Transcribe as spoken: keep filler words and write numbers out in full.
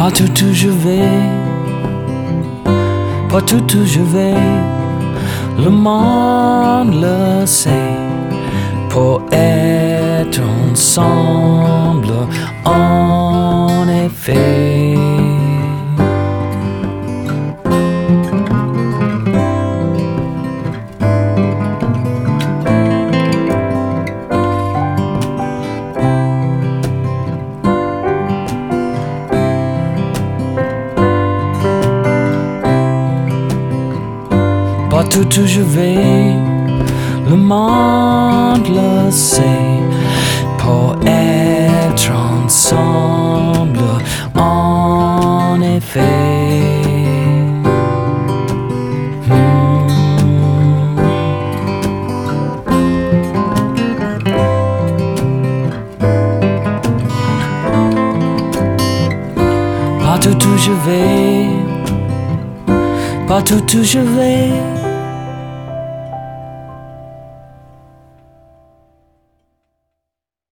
Partout où je vais, partout où je vais, le monde le sait. Pour être ensemble, en effet. Partout où je vais, le monde le sait. Pour être ensemble, en effet. Hmm. Partout où je vais, partout où je vais.